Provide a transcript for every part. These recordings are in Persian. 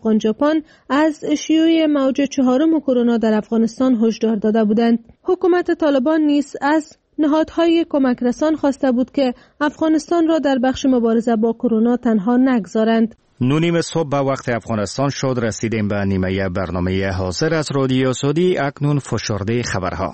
افغان ژاپن از شیوع موج 4 کرونا در افغانستان هشدار داده بودند. حکومت طالبان نیز از نهادهای کمک رسان خواسته بود که افغانستان را در بخش مبارزه با کرونا تنها نگذارند. 9:30 صبح به وقت افغانستان شد. رسیدیم به نیمه برنامه حاضر از رادیو آزادی. اکنون فشرده خبرها.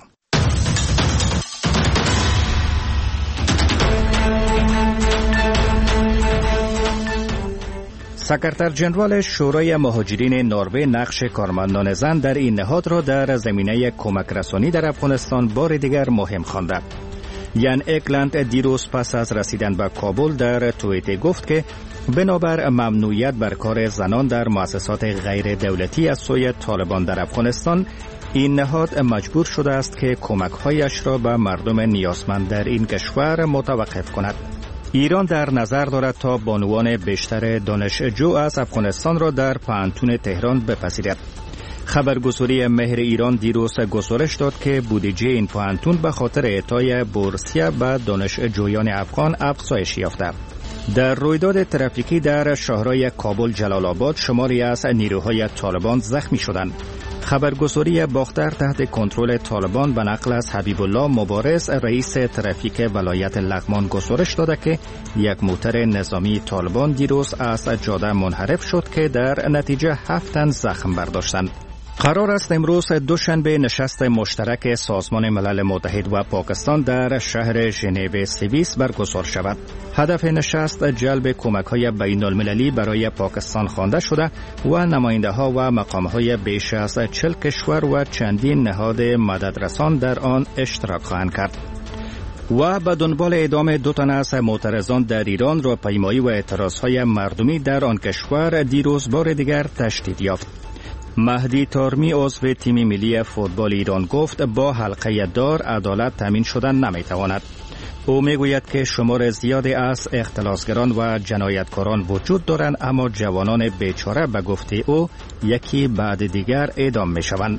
سکرتر جنرال شورای مهاجرین نروژ نقش کارمندان زن در این نهاد را در زمینه کمک رسانی در افغانستان بار دیگر مهم خوانده. یان اکلند دیروز پس از رسیدن به کابل در توییت گفت که بنابر ممنوعیت بر کار زنان در مؤسسات غیر دولتی از سوی طالبان در افغانستان، این نهاد مجبور شده است که کمک‌هایش را به مردم نیازمند در این کشور متوقف کند. ایران در نظر دارد تا بانوان بیشتر دانشجو از افغانستان را در پانتون تهران بپذیرد. خبرگزاری مهر ایران دیروز گزارش داد که بودجه این پانتون به خاطر اعطای بورسیه به دانشجویان افغان افزایش یافته. در رویداد ترافیکی در شهرهای کابل، جلال آباد شماری از نیروهای طالبان زخمی شدند. خبرگزاری باختر تحت کنترل طالبان به نقل از حبیب الله مبارز رئیس ترافیک ولایت لغمان گزارش داده که یک موتر نظامی طالبان دیروز از جاده منحرف شد که در نتیجه 7 تن زخم برداشتند. قرار است امروز دوشنبه نشست مشترک سازمان ملل متحد و پاکستان در شهر ژنو سوئیس برگزار شود. هدف نشست جلب کمک‌های بین‌المللی برای پاکستان خوانده شده و نماینده‌ها و مقام‌های بیش از 40 کشور و چندین نهاد مددرسان در آن اشتراک خواهند کرد. و به دنبال اعدام 2 تن از معترضان در ایران، راهپیمایی و اعتراض‌های مردمی در آن کشور دیروز بار دیگر تشدید یافت. مهدی تارمی عضو تیم ملی فوتبال ایران گفت با حلقه دار عدالت تامین شدن نمیتواند. او میگوید که شمار زیادی از اختلاسگران و جنایتکاران وجود دارند، اما جوانان بیچاره به گفته او یکی بعد دیگر اعدام میشوند.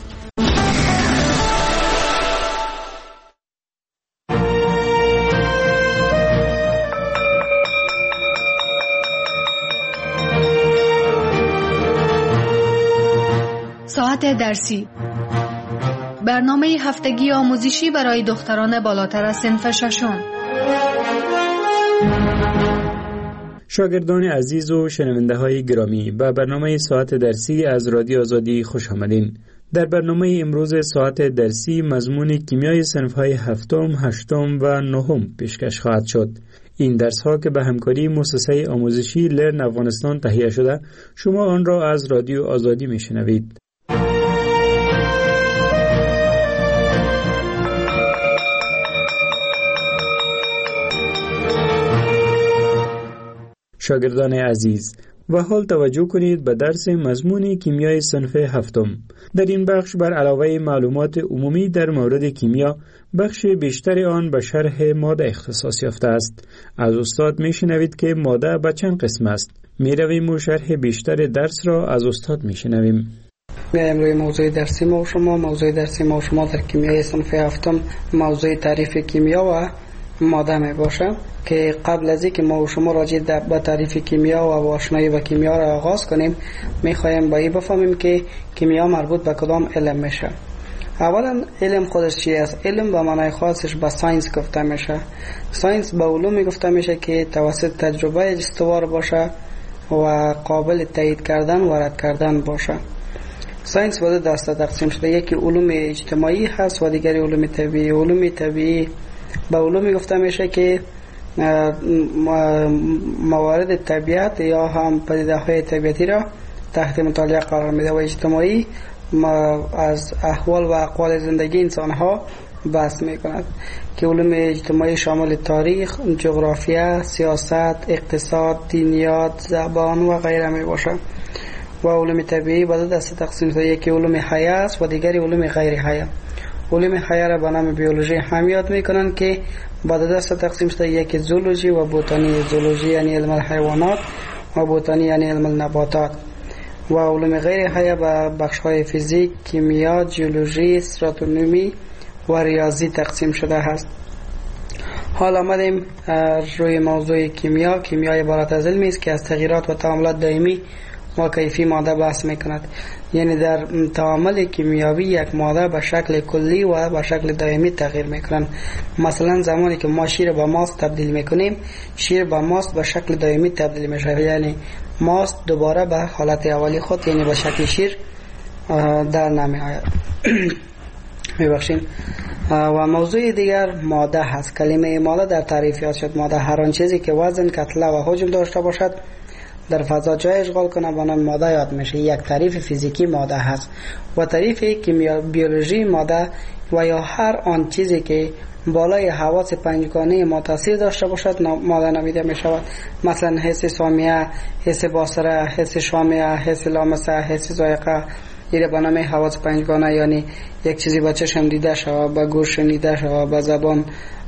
ساعت درسی، برنامه هفتگی آموزشی برای دختران بالاتر از صنف ششم. شاگردان عزیز و شنونده های گرامی، به برنامه ساعت درسی از رادیو آزادی خوش آمدین. در برنامه امروز ساعت درسی مضمون کیمیای صنف های 7م، 8م و 9م پیشکش خواهد شد. این درس ها که به همکاری مؤسسه آموزشی لرن افغانستان تهیه شده، شما آن را از رادیو آزادی میشنوید. شاگردان عزیز، و حال توجه کنید به درس مضمون کیمیای صنف 7م. در این بخش بر علاوه معلومات عمومی در مورد کیمیا، بخش بیشتر آن به شرح ماده اختصاص یافته است. از استاد میشنوید که ماده به چند قسم است. میرویم و شرح بیشتر درس را از استاد میشنویم. امروز موضوع درسی ما شما در کیمیای صنف 7م موضوع تعریف کیمیا و ماده می باشه که قبل از اینکه ما و شما راجع به تعریف کیمیا و آشنایی با کیمیا را آغاز کنیم، میخوایم با این بفهمیم که کیمیا مربوط به کدام علم میشه. اولا علم خودش چی است؟ علم به معنای خاصش به ساینس گفته میشه. ساینس به علومی گفته میشه که توسط تجربه استوار باشه و قابل تایید کردن و رد کردن باشه. ساینس به دو دسته تقسیم شده، یکی علوم اجتماعی هست و دیگری علوم طبیعی. علوم طبیعی به علومی گفته میشه که موارد طبیعت یا هم پدیده های طبیعتی را تحت مطالعه قرار میده، و اجتماعی از احوال و اقوال زندگی انسان ها بحث میکند که علوم اجتماعی شامل تاریخ، جغرافیا، سیاست، اقتصاد، دینیات، زبان و غیره می باشه. و علوم طبیعی به دو دسته تقسیم شده، یکی علوم حیه است و دیگری علوم غیر حیه. علوم حیه را به نام بیولوژی هم یاد میکنن که به دو دسته تقسیم شده، یکی زولوژی و بوتانی. زولوژی یعنی علم الحیوانات و بوتانی یعنی علم النباتات. و علوم غیر حیه به بخش‌های فیزیک، کیمیا، جیولوژی، استراتونومی و ریاضی تقسیم شده است. حال آمدیم روی موضوع کیمیا. کیمیا عبارت از علمی است که از تغییرات و تعاملات دائمی و کیفی ماده بحث میکند. یعنی در تعامل کیمیاوی یک ماده به شکل کلی و به شکل دائمی تغییر میکنند. مثلا زمانی که ما شیر به ماست تبدیل میکنیم، شیر به ماست به شکل دائمی تبدیل میشه، یعنی ماست دوباره به حالت اولی خود یعنی به شکل شیر در نمی آید. میبخشین. و موضوع دیگر ماده هست. کلمه ماده در تعریف یاد شد. ماده هر آن چیزی که وزن، کتله و حجم داشته باشد در فضا جای اشغال کنه به نام ماده یاد میشه. یک تعریف فیزیکی ماده هست. و تعریف بیولوژی ماده و یا هر آن چیزی که بالای حواس پنجگانه ما تاثیر داشته باشد ماده نامیده می شود. مثلا حس سامیه، حس باصره، حس شامه، حس لامسه، حس ذائقه، این به نام حواس پنجگانه، یعنی یک چیزی با چشم دیده شود، با گوش شنیده شود، با زبان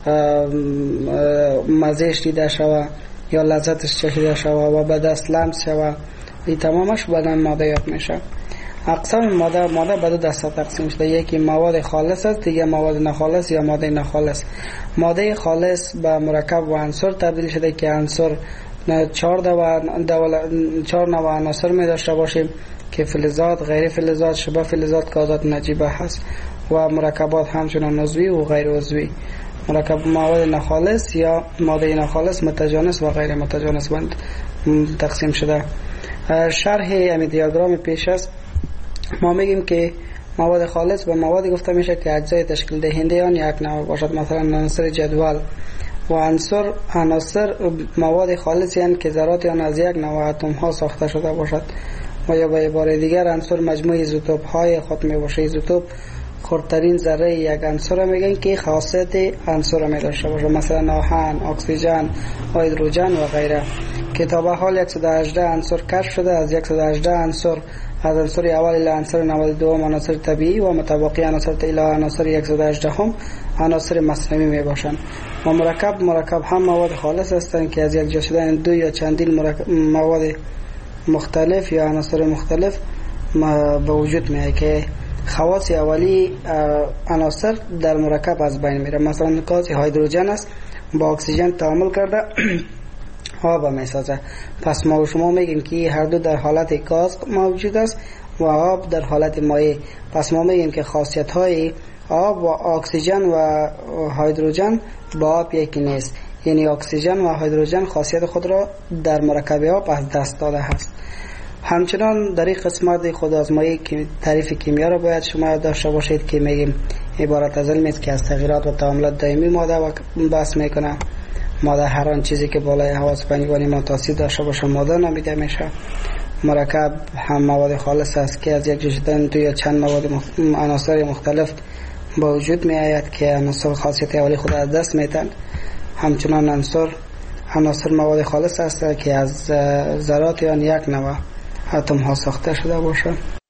مزهش دیده شود یا لذتش چشیده شود و به دست لمس شود، این تمامش به نام ماده یاد میشه. اقسام ماده به دو دسته تقسیم شده. یکی مواد خالص است، دیگه مواد ناخالص یا ماده ناخالص. ماده خالص به مرکب و عنصر تبدیل شده که عنصر 4 نوع عناصر می داشته باشیم که فلزات، غیر فلزات، شبه فلزات، گازات نجیبه هست و مرکبات همچنان عضوی و غیر عضوی. مرکب مواد ناخالص یا ماده ناخالص متجانس و غیر متجانس تقسیم شده. شرح همین دیاگرام پیش است. ما میگیم که مواد خالص به موادی گفته میشه که اجزای تشکیل دهنده آن یک نوع باشد، مثلا عناصر جدول. و عناصر مواد خالصی هستند که ذرات آن از یک نوع اتم ها ساخته شده باشد. و یا به عبارت دیگر عنصر مجموعه ایزوتوپ های خود می باشه. ایزوتوپ خردترین ذره یک عنصر میگن که خاصیت عنصر می داشته باشه، مثلا آهن، اکسیژن، هیدروژن و غیره. که تا به حال 118 عنصر کشف شده. از 118 عنصر، از عنصر اول الی عنصر 92 عناصر طبیعی و متبقی عناصر الی عناصر 118 هم عناصر مصنوعی می باشند. و مرکب هم مواد خالص هستند که از یک جا شدن دو یا چندین مواد مختلف یا عناصر مختلف به وجود میاد که خواص اولی عناصر در مرکب از بین میره. مثلا گاز هیدروژن است، با اکسیژن تعامل کرده آب میسازه. پس ما و شما میگیم که هر دو در حالت گاز موجود است و آب در حالت مایع. پس ما میگیم که خاصیت های آب و اکسیژن و هیدروژن با آب یکی نیست. یعنی اکسیژن و هیدروژن خاصیت خود را در مرکب آب از دست داده است. همچنان در این قسمت خود آزمایی که تعریف کیمیا را باید شما داشته باشید که میگیم عبارت از علمی است که از تغییرات و تعاملات دائمی ماده بحث میکنه. ماده هر آن چیزی که بالای حواس پنجگانه ما تاثیر داشته باشه ماده نامیده میشه. مرکب هم مواد خالص است که از یک جا شدن دو یا چند مواد عناصر مختلف با وجود می آید که عناصر خاصیت اولی خود از دست میتن. همچنان عناصر مواد خالص است که از ذرات آن یک نوع اتم ها ساخته شده باشه.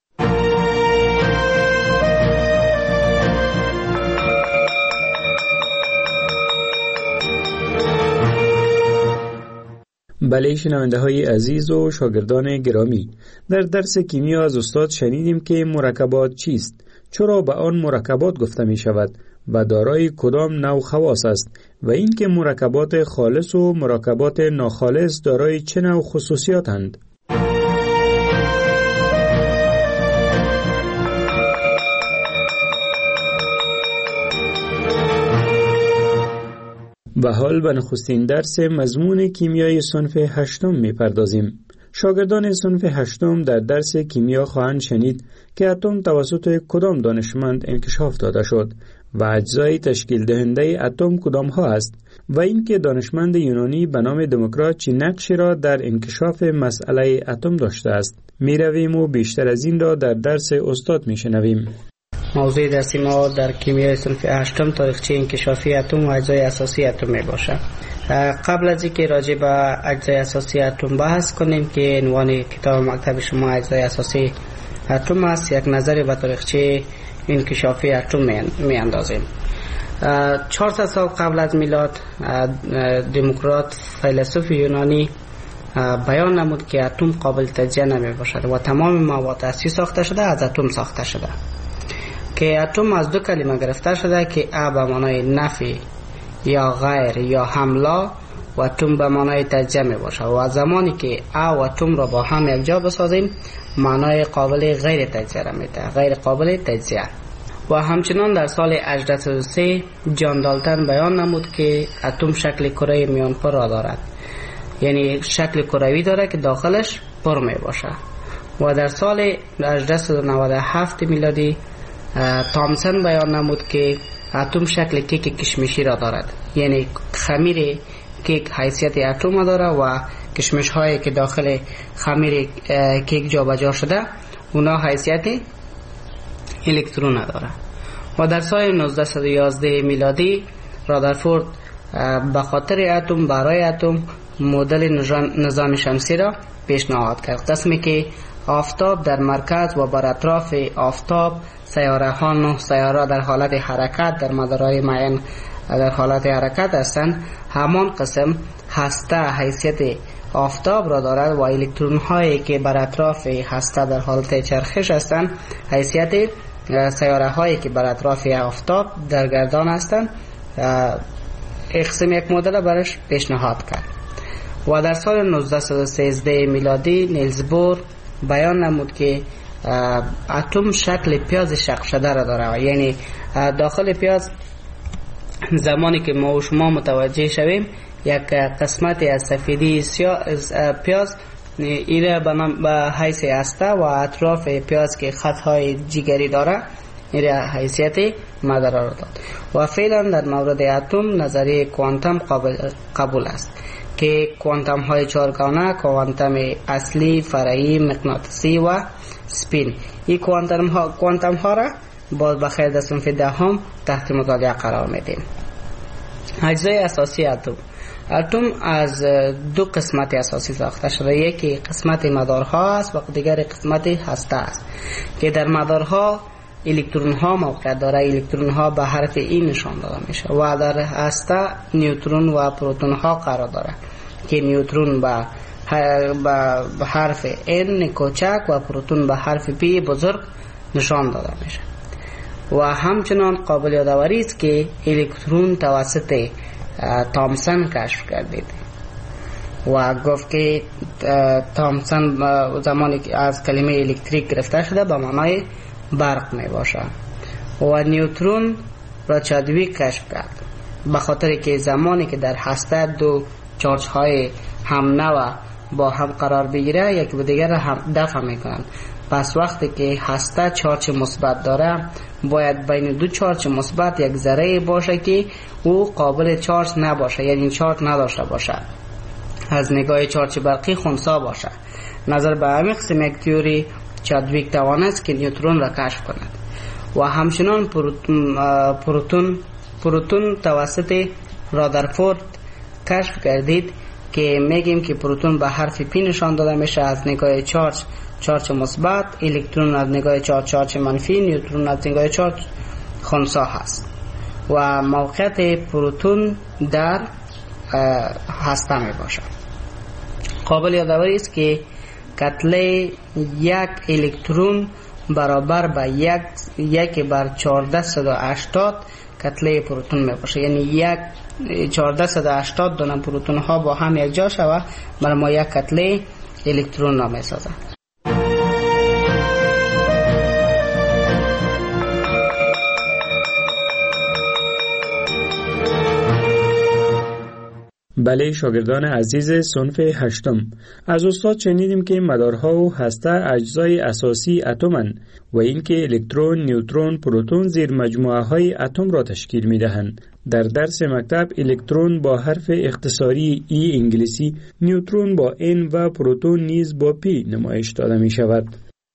بله شنونده های عزیز و شاگردان گرامی، در درس کیمیا از استاد شنیدیم که مرکبات چیست، چرا به آن مرکبات گفته می شود و دارای کدام نوع خواص است و اینکه مرکبات خالص و مرکبات ناخالص دارای چه نوع خصوصیاتند. و حال به نخستین درس مضمون کیمیای صنف هشتم می پردازیم. شاگردان صنف هشتم در درس کیمیا خواهند شنید که اتم توسط کدام دانشمند انکشاف داده شد و اجزای تشکیل دهنده اتم کدام ها است و اینکه دانشمند یونانی به نام دموکریت چه نقشی را در انکشاف مسئله اتم داشته است. می رویم و بیشتر از این را در درس استاد می شنویم. موضوع درسی ما در کیمیای صنف هشتم تاریخچه انکشافی اتم و اجزای اساسی اتم می باشه. قبل از اینکه راجع به اجزای اساسی اتم بحث کنیم که عنوان کتاب مکتب شما اجزای اساسی اتم است، یک نظری به تاریخچه انکشافی اتم می اندازیم. 400 سال قبل از میلاد دموکریت فیلسوف یونانی بیان نمود که اتم قابل تجزیه نمی باشد و تمام مواد اصلی ساخته شده از اتم ساخته شده، که اتم از دو کلمه گرفته شده که ا به معنای نفی یا غیر یا حمله و اتم به معنای تجزیه می باشه و زمانی که او و اتم را با هم یک جا بسازیم معنای قابل غیر تجزیه را میده، غیر قابل تجزیه. و همچنان در سال 1803 جان دالتن بیان نمود که اتم شکل کره میانپر را دارد، یعنی شکل کروی داره که داخلش پر می باشه. و در سال 1897 میلادی تامسون بیان نمود که اتم شکل کیک کشمشی را دارد، یعنی خمیر کیک حیثیت اتم داره و کشمش هایی که داخل خمیر کیک جابجا شده اونا حیثیت الکترون داره. و در سال 1911 میلادی رادرفورد به خاطر اتم برای اتم مدل نظام شمسی را پیشنهاد کرد، قسمی که آفتاب در مرکز و بر اطراف آفتاب سیاره ها 9 سیاره در حالت حرکت در مدارهای معین در حالت حرکت هستند. همان قسم هسته حیثیت آفتاب را دارد و الکترون هایی که بر اطراف هسته در حالت چرخش هستند حیثیت سیاره هایی که بر اطراف آفتاب در گردان هستند. قسم یک مدل برش پیشنهاد کرد. و در سال 1913 میلادی نیلز بور بیان نمود که اتم شکل پیاز شق شده را داره، یعنی داخل پیاز زمانی که ما و شما متوجه شویم یک قسمت از سفیدی پیاز ایره به حیث هسته و اطراف پیاز که خطهای جگری داره ایره حیثیت مدار را داد. و فعلا در مورد اتم نظریه کوانتم قبول است که کوانتم های چهارگانه، کوانتم اصلی، فرعی، مغناطیسی و سپین، این کوانتم ها را باز بخیر در صنف دهم تحت مطالعه قرار میدیم. اجزای اساسی اتم از دو قسمت اساسی ساخته شده، یکی قسمت مدارها است و دیگر قسمت هسته است که در مدارها الکترون ها موقعیت داره، الکترون ها به حرف ای نشان داده میشه و در هسته نیوترون و پروتون ها قرار داره که نیوترون به حرف N کوچک و پروتون به حرف P بزرگ نشان داده میشه. و همچنان قابل یادآوری است که الکترون توسط تامسون کشف گردید و گفت که تامسون زمانی که از کلمه الکتریک گرفته شده به معنای برق می باشه. و نیوترون را چادویک کشف کرد به خاطر که زمانی که در هسته دو چارج های هم نوع با هم قرار بگیره یکی به دیگر را هم دفع میکنند. پس وقتی که هسته چارج مثبت داره باید بین دو چارج مثبت یک ذره باشه که او قابل چارج نباشه، یعنی چارج نداشته باشه، از نگاه چارج برقی خنثی باشه. نظر به همین قسم یک تئوری چادویک توانست که نیوترون را کشف کند. و همچنان پروتون توسط رادرفورد کشف گردید که میگیم که پروتون به حرف پی نشان داده میشه از نگاه چارج مثبت، الکترون از نگاه چارج منفی، نیوترون از نگاه چارج خنثی هست. و موقعیت پروتون در هسته می باشد. قابل یادآوری است که کتله یک الکترون برابر به 1/1480 کتله پروتون می باشه، یعنی 1480 دونه پروتون ها با هم یک جا شوه برای ما یک کتله الکترون را می سازه. بله شاگردان عزیز صنف هشتم، از استاد شنیدیم که مدارها و هسته اجزای اساسی اتم‌اند و اینکه الکترون، نیوترون، پروتون زیر مجموعه های اتم را تشکیل می دهند. در درس مکتب الکترون با حرف اختصاری ای انگلیسی، نیوترون با N و پروتون نیز با P نمایش داده می شود.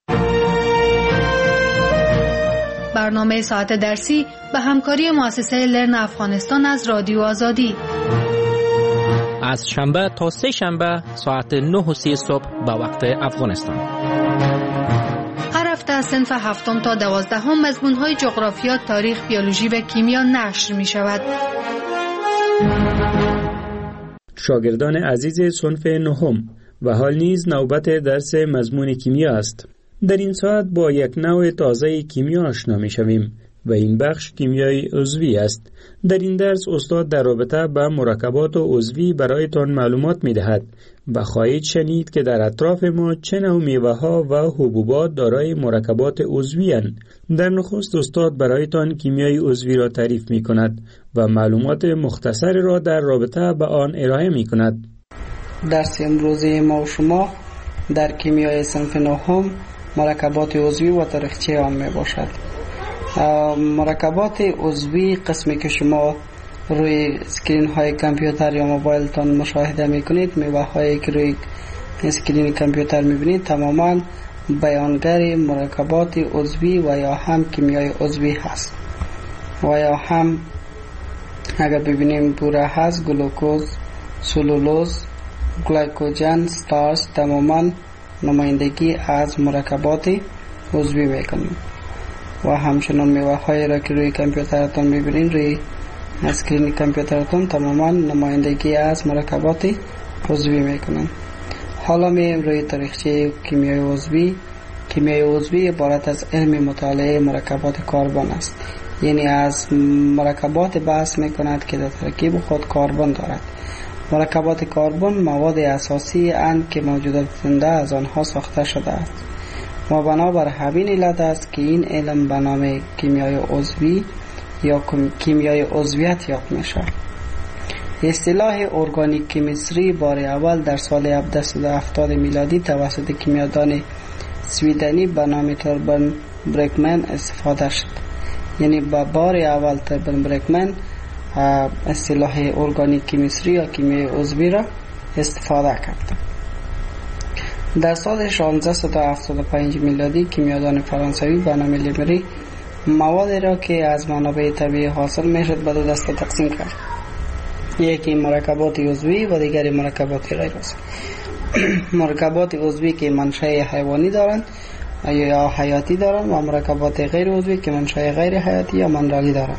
برنامه ساعت درسی به همکاری مؤسسه لرن افغانستان از رادیو آزادی از شنبه تا سه شنبه ساعت 9:30 صبح به وقت افغانستان. هر هفته از صنف هفتم تا 12 مضمون‌های جغرافیا، تاریخ، بیولوژی و کیمیا نشر می شود. شاگردان عزیز صنف نهم و حال نیز نوبت درس مضمون کیمیا است. در این ساعت با یک نوع تازه کیمیا آشنا می شویم. و این بخش کیمیای عضوی است. در این درس استاد در رابطه با مرکبات عضوی برایتان معلومات می دهد و خواهید شنید که در اطراف ما چه نوع میوه ها و حبوبات دارای مرکبات عضوی اند. در نخست استاد برایتان کیمیای عضوی را تعریف می کند و معلومات مختصر را در رابطه با آن ارائه می کند. درس امروزی ما و شما در کیمیای صنف نهم مرکبات عضوی و تاریخچه آن می باشد. مرکبات عضوی قسمی که شما روی اسکرین های کامپیوتر یا موبایل تان مشاهده می کنید، میوه هایی که روی اسکرین کامپیوتر می بینید تماما بیانگر مرکبات عضوی و یا هم کیمیای عضوی هست. و یا هم اگر ببینیم بوره هست، گلوکوز، سلولوز، گلیکوژن، ستارچ تماما نمایندگی از مرکبات عضوی میکنیم. و همچنان میوه هایی را که روی کامپیوترتون میبینید، روی اسکرین کامپیوترتون تماما نمایندگی از مرکبات عضوی میکنن. حالا میایم روی تاریخچه کیمیای عضوی. کیمیای عضوی عبارت از علم مطالعه مرکبات کربن است، یعنی از مرکبات بحث میکند که در ترکیب خود کربن دارد. مرکبات کربن مواد اساسی اند که موجودات زنده از آنها ساخته شده است و بنابر همین علت است که این علم به نام کیمیای عضوی یا کیمیای عضویت یاد میشه. اصطلاح ارگانیک کیمیستری بار اول در سال 1770 میلادی توسط کیمیادان سویدنی به نام توربن برکمن استفاده شد. یعنی با بار اول توربن برکمن اصطلاح ارگانیک کیمیستری یا کیمیای عضوی را استفاده کرد. در سال 1675 میلادی کیمیادان فرانسوی به نام لیمری مواد را که از منابع طبیعی حاصل میشد به دو دسته تقسیم کرد. یکی مرکبات عضوی و دیگری مرکبات غیر عضوی. مرکبات عضوی که منشأ حیوانی دارند یا حیاتی دارند و مرکبات غیر عضوی که منشأ غیر حیاتی یا منرلی دارند.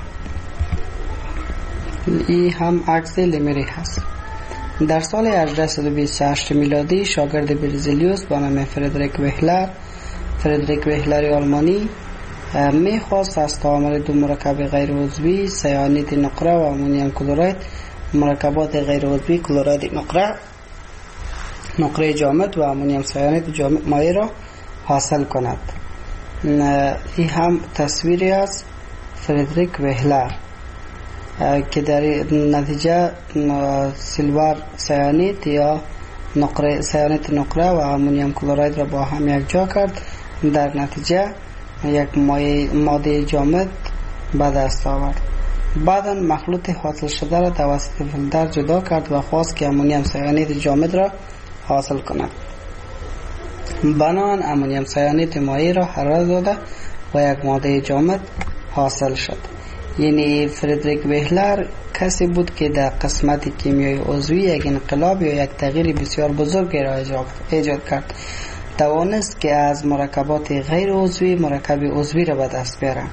این هم عکس لیمری هست. در سال 1828 میلادی شاگرد برزیلیوس به نام فردریک وهلر آلمانی میخواست از تعامل دو مرکب غیر عضوی سیانید نقره و امونیم کلراید مرکبات غیر عضوی کلراید نقره جامد و امونیم سیانید جامد مایع را حاصل کند. این هم تصویری از فردریک وهلر که در نتیجه سیلور سیانید یا سیانید نقره و امونیم کلراید را با هم یک جا کرد. در نتیجه یک ماده جامد به دست آورد. بعدا مخلوط حاصل شده را توسط فیلتر جدا کرد و خواست که امونیم سیانید جامد را حاصل کند. بنابراین امونیم سیانید مایع را حرارت داده و یک ماده جامد حاصل شد. یعنی فردریک وهلر کسی بود که در قسمت کیمیای عضوی یک انقلاب یا یک تغییر بسیار بزرگ را ایجاد کرد. توانست که از مرکبات غیر عضوی مرکب عضوی را به دست بیاره.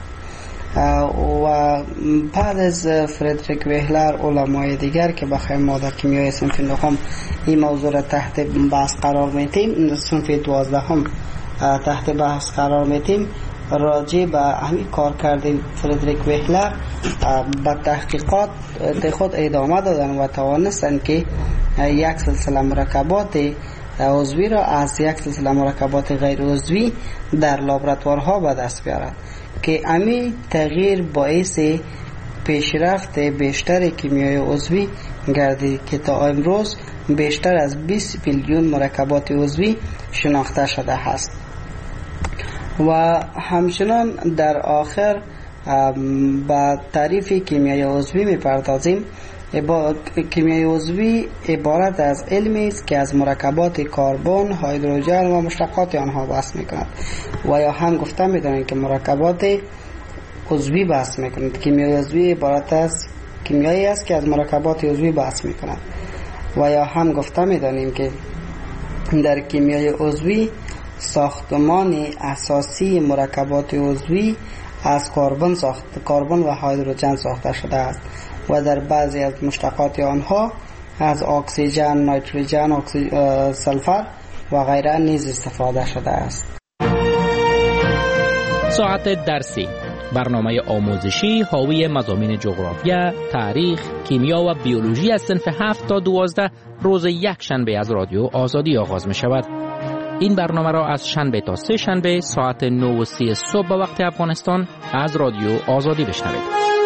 و بعد از فردریک وهلر علمای دیگر که بخوایم ما در کیمیای صنف نهم این موضوع را تحت بحث قرار میتیم، صنف 12 تحت بحث قرار میتیم، راجع به همین کار کردیم فردریک وهلر به تحقیقات خود ادامه دادن و توانستن که یک سلسله مرکبات عضوی را از یک سلسله مرکبات غیر عضوی در لابراتوارها به دست بیارند که همین تغییر باعث پیشرفت بیشتر کیمیای عضوی گردید که تا امروز بیشتر از 20 میلیون مرکبات عضوی شناخته شده است. و همچنان در آخر با تعریف کیمیای عضوی میپردازیم. کیمیای عضوی عبارت از علمی است که از مرکبات کربن، هیدروژن و مشتقات آنها بحث میکند و یا هم گفته میدانیم که مرکبات عضوی بحث میکند. کیمیای عضوی عبارت از کیمیایی است که از مرکبات عضوی بحث میکند و یا هم گفته میدانیم که در کیمیای عضوی ساختمان اساسی مرکبات عضوی از کربن و هیدروژن ساخته شده است و در بعضی از مشتقات آنها از اکسیژن، نیتروژن، سلفر و غیره نیز استفاده شده است. ساعت درسی برنامه آموزشی حاوی مضامین جغرافیا، تاریخ، کیمیا و بیولوژی از صنف 7 تا 12 روز یک شنبه از رادیو آزادی آغاز می شود. این برنامه را از شنبه تا سه شنبه ساعت 9:30 صبح به وقت افغانستان از رادیو آزادی بشنوید.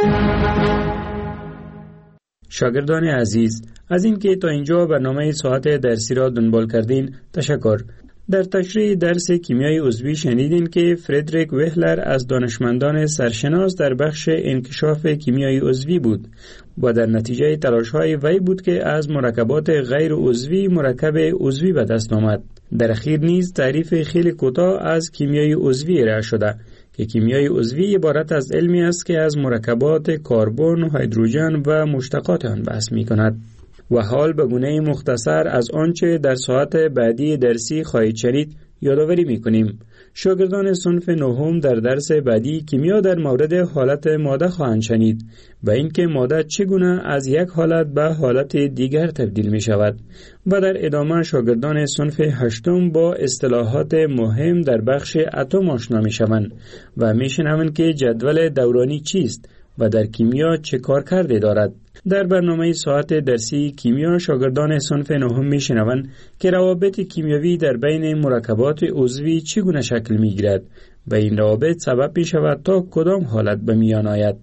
شاگردان عزیز، از اینکه تا اینجا برنامه ساعت درسی را دنبال کردین تشکر. در تشریح درس کیمیای عضوی شنیدین که فردریک وهلر از دانشمندان سرشناس در بخش انکشاف کیمیای عضوی بود و در نتیجه تلاش‌های وی بود که از مرکبات غیر عضوی مرکب عضوی به دست آمد. در اخیر نیز تعریف خیلی کوتاه از کیمیای عضوی ارائه شده که کیمیای عضوی عبارت از علمی است که از مرکبات کربن و هیدروژن و مشتقات آن بحث می‌کند. و حال به گونه مختصر از آنچه در ساعت بعدی درسی خواهید شنید یادآوری می‌کنیم. شاگردان صنف نهم در درس بعدی کیمیا در مورد حالت ماده خواهند شنید و اینکه ماده چگونه از یک حالت به حالت دیگر تبدیل می شود و در ادامه شاگردان صنف هشتم با اصطلاحات مهم در بخش اتم آشنا می شوند و می شنوند که جدول دورانی چیست و در کیمیا چه کارکردی دارد. در برنامه ساعت درسی کیمیا شاگردان صنف نهم میشنوند که روابط کیمیاوی در بین مرکبات عضوی چگونه شکل میگیرد و این روابط سبب می شود تا کدام حالت به میان آید.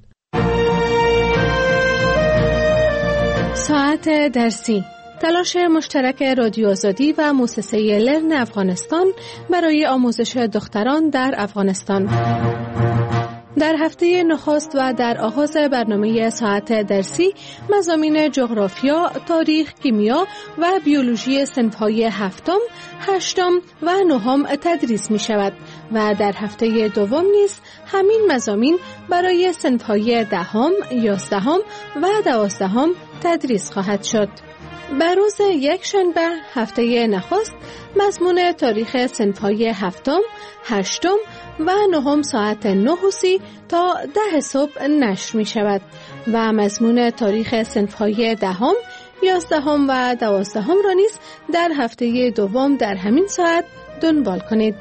ساعت درسی، تلاش مشترک رادیو آزادی و مؤسسه لرن افغانستان برای آموزش دختران در افغانستان. در هفته نخست و در آغاز برنامه ساعت درسی مضامین جغرافیا، تاریخ، کیمیا و بیولوژی صنف‌های هفتم، هشتم و نهم تدریس می شود و در هفته دوم نیز همین مضامین برای صنف‌های دهم، یازدهم و دوازدهم تدریس خواهد شد. بر روز یک شنبه هفته نخست مضمون تاریخ صنف‌های هفتم، هشتم و نهم ساعت 9:30 تا 10 صبح نشر می شود و مضمون تاریخ صنف‌های دهم، یازدهم و دوازدهم را نیز در هفته دوم در همین ساعت دنبال کنید.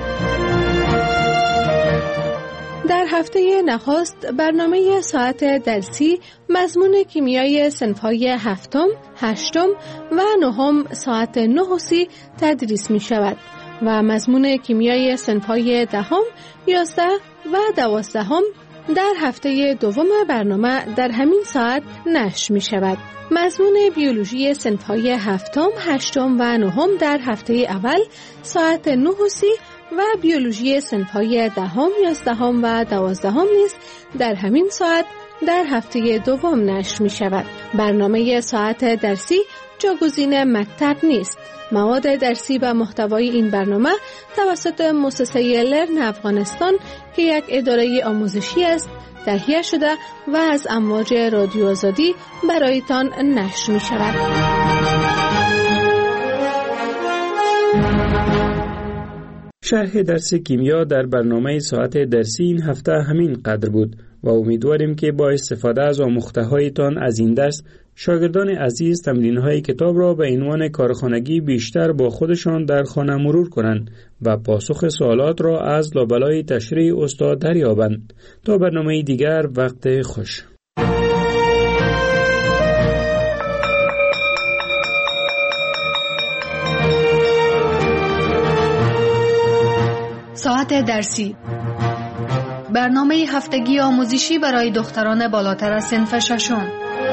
در هفته نخست برنامه ساعت درسی مضمون کیمیای صنف‌های هفتم، هشتم و نهم ساعت 9:30 تدریس می شود و مضمون کیمیای صنف‌های دهم، 11 و 12 در هفته دوم برنامه در همین ساعت نشر می شود. مضمون بیولوژی صنف‌های هفتم، هشتم و نهم در هفته اول ساعت 9:30 و بیولوژی صنف‌های دهم، 11 و 12 نیز در همین ساعت در هفته دوم نشر می شود. برنامه ساعت درسی جاگزین مکتب نیست. مواد درسی و محتوای این برنامه توسط مؤسسه لرن افغانستان که یک اداره آموزشی است تهیه شده و از امواج رادیو آزادی برایتان نشر می شود. شرح درس کیمیا در برنامه ساعت درسی این هفته همین قدر بود و امیدواریم که با استفاده از آموخته‌هایتان از این درس شاگردان عزیز تمرین‌های کتاب را به عنوان کارخانگی بیشتر با خودشان در خانه مرور کنند و پاسخ سوالات را از لابلای تشریح استاد دریابند. تا برنامه دیگر، وقت خوش. ساعت درسی، برنامه هفتگی آموزشی برای دختران بالاتر از صنف ششم.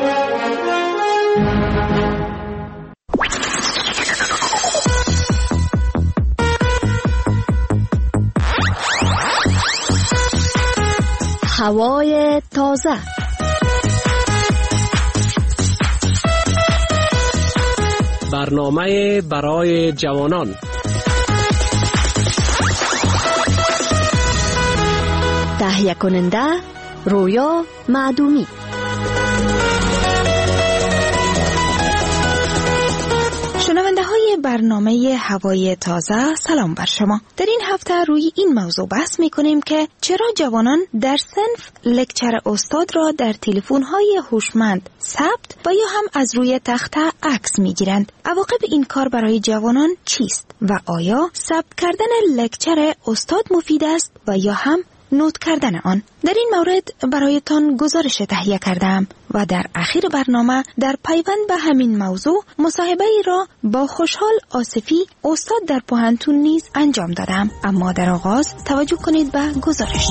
هوای تازه، برنامه برای جوانان، تهیه کننده رویا معدومی. شنونده های برنامه هوای تازه، سلام بر شما. در این هفته روی این موضوع بحث می کنیم که چرا جوانان در صنف لکچر استاد را در تلفن های هوشمند ثبت و یا هم از روی تخته عکس می گیرند. عواقب این کار برای جوانان چیست و آیا ثبت کردن لکچر استاد مفید است و یا هم نوت کردن آن. در این مورد برایتان گزارش تهیه کردم و در آخر برنامه در پیوند به همین موضوع مصاحبه ای را با خوشحال آصفی استاد در پوهنتون نیز انجام دادم. اما در آغاز توجه کنید به گزارش.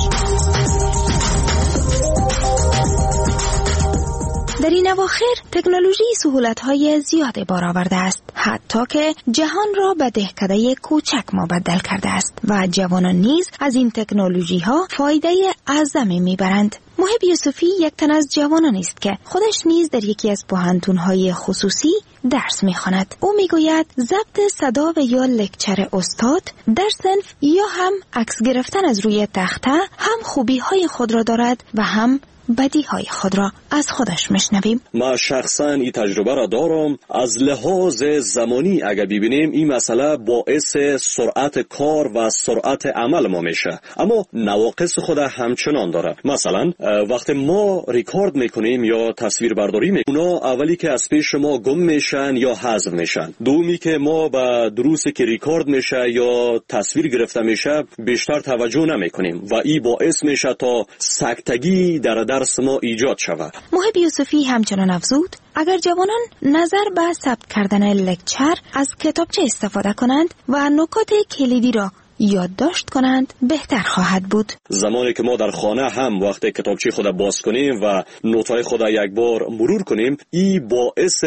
در این اواخر تکنولوژی سهولت‌های زیادی بار آورده است، حتی که جهان را به دهکده کوچک مبدل کرده است و جوانان نیز از این تکنولوژی‌ها فایده اعظمی می‌برند. محب یوسفی یک تن از جوانان است که خودش نیز در یکی از پوهنتون‌های خصوصی درس می‌خواند. او می‌گوید ضبط صدا و یا لکچر استاد در صنف یا هم عکس گرفتن از روی تخته هم خوبی‌های خود را دارد و هم بدیهای خود را از خودش میشنویم. ما شخصا این تجربه را دارم. از لحاظ زمانی اگر ببینیم این مسئله باعث سرعت کار و سرعت عمل ما میشه، اما نواقص خود همچنان داره. مثلا وقتی ما ریکارد میکنیم یا تصویر برداری میکنیم، اونا اولی که از پیش ما گم میشن یا حذف میشن. دومی که ما به دروسی که ریکارد میشه یا تصویر گرفته میشه بیشتر توجه نمیکنیم و این باعث میشه تا سکتگی در درس ما ایجاد شود. محب یوسفی همچنان افزود اگر جوانان نظر به ثبت کردن لکچر از کتابچه استفاده کنند و نکات کلیدی را یادداشت کنند بهتر خواهد بود. زمانی که ما در خانه هم وقتی کتابچه خود باز کنیم و نوت‌های خود یک بار مرور کنیم، این باعث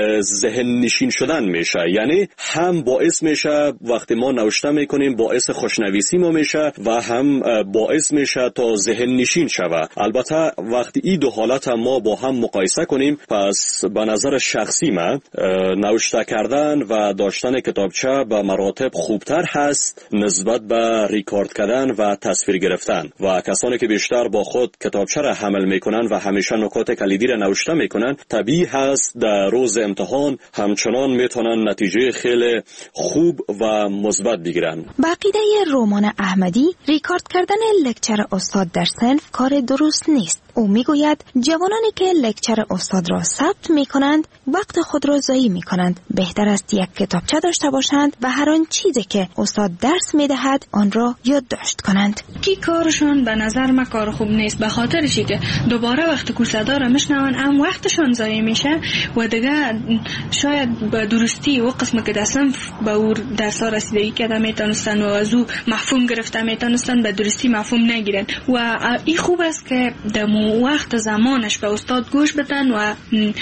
ذهن نشین شدن میشه. یعنی هم باعث میشه وقتی ما نوشته میکنیم باعث خوشنویسی ما میشه و هم باعث میشه تا ذهن نشین شود. البته وقتی این دو حالت هم ما با هم مقایسه کنیم، پس به نظر شخصی من نوشته کردن و داشتن کتابچه به مراتب خوبتر هست نسبت به ریکارد کردن و تصویر گرفتن. و کسانی که بیشتر با خود کتابچه را حمل میکنن و همیشه نکات کلیدی را نوشته میکنن، طبیعی هست در روز امتحان همچنان میتونن نتیجه خیلی خوب و مثبت بگیرن. با عقیده رومان احمدی، ریکارد کردن لکچر استاد در صنف کار درست نیست. او میگوید جوانانی که لکچر استاد را ثبت میکنند وقت خود را ضایع میکنند. بهتر است یک کتابچه داشته باشند و هر آن چیزی که استاد درس میدهد آن را یادداشت کنند. کی کارشون به نظر من کار خوب نیست، به خاطر چی که دوباره وقت کو صدا را میشنون هم وقتشون ضایع میشه و دیگه شاید به درستی و قسم که در صنف به او درس رسیدگی کرده میتونستن و از او مفهوم گرفته میتونستن به درستی مفهوم نگیرن و این خوب است که وقت زمانش به استاد گوش بدن و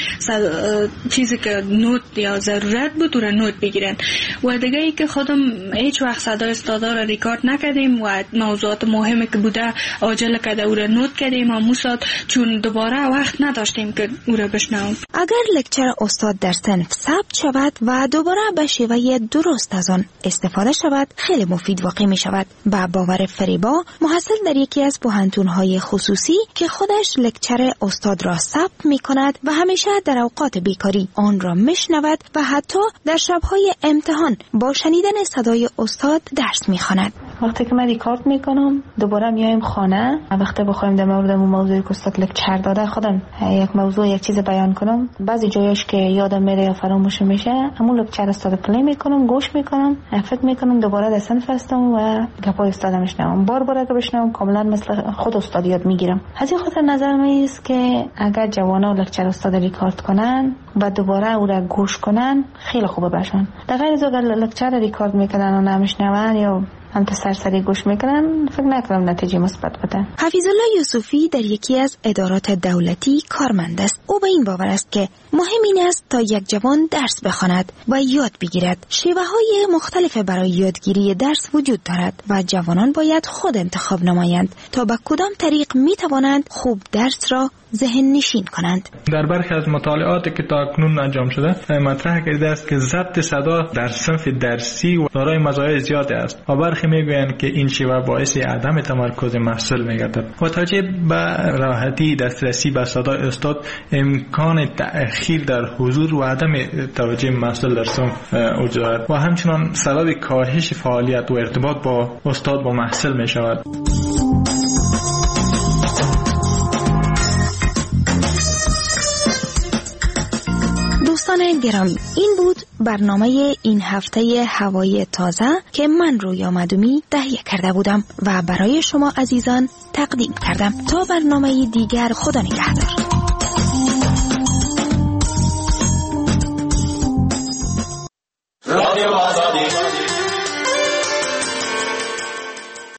چیزی که نوت یا ضرورت بود او را نوت بگیرن. و دیگه ای که خودم هیچ وقت صدای استادا را ریکارد نکردیم و موضوعات مهمی که بوده عاجل کرده او را نوت کردیم و موساد چون دوباره وقت نداشتیم که او را بشنویم. اگر لکچر استاد در صنف ثبت شود و دوباره به شیوه درست از آن استفاده شود خیلی مفید واقع می شود. با باور فریبا محصل در یکی از پوهنتون‌های خصوصی که خودش لکچر استاد را ثبت می کند و همیشه در اوقات بیکاری آن را میشنود و حتی در شبهای امتحان با شنیدن صدای استاد درس می خواند. وقتی که من ریکارد میکنم دوباره میایم خانه، وقتی بخوایم در مورد اون موضوعی که استاد لکچر داده خودم یک موضوع یک چیز بیان کنم، بعضی جایش که یادم میره یا فراموش میشه همون لکچر استاد پلی میکنم، گوش میکنم، فکر میکنم دوباره در صنف هستم و گپای استاد میشنوم. بار اگه بشنوم کاملا مثل خود استاد یاد میگیرم. از این خاطر نظر من است که اگر جوانا لکچر استاد ریکارد کنن و دوباره او را گوش کنن خیلی خوبه برشون. در غیر از اگر لکچر ریکارد میکنن و نمیشنون یا هم تا سرسری گوش میکنن فکر نکنم نتیجه مثبت بده. حفیظ الله یوسفی در یکی از ادارات دولتی کارمند است. او به این باور است که مهم این است تا یک جوان درس بخواند و یاد بگیرد. شیوه‌های مختلف برای یادگیری درس وجود دارد و جوانان باید خود انتخاب نمایند تا به کدام طریق میتوانند خوب درس را ذهن نشین کنند. در برخی از مطالعاتی که تا اکنون انجام شده مطرح کرده است که ضبط صدا در صنف درسی و دارای مزایای زیادی است و برخی میگویند که این شیوه باعث عدم تمرکز محصل میگردد. با توجه به راحتی دسترسی به صدای استاد امکان تأخیر در حضور و عدم توجه محصل در صنف وجود دارد و همچنان سبب کاهش فعالیت و ارتباط با استاد با محصل می شود. دوستان گرامی، این بود برنامه این هفته هوای تازه که من رویا مدومی تهیه کرده بودم و برای شما عزیزان تقدیم کردم. تا برنامه دیگر، خدا نگهدار.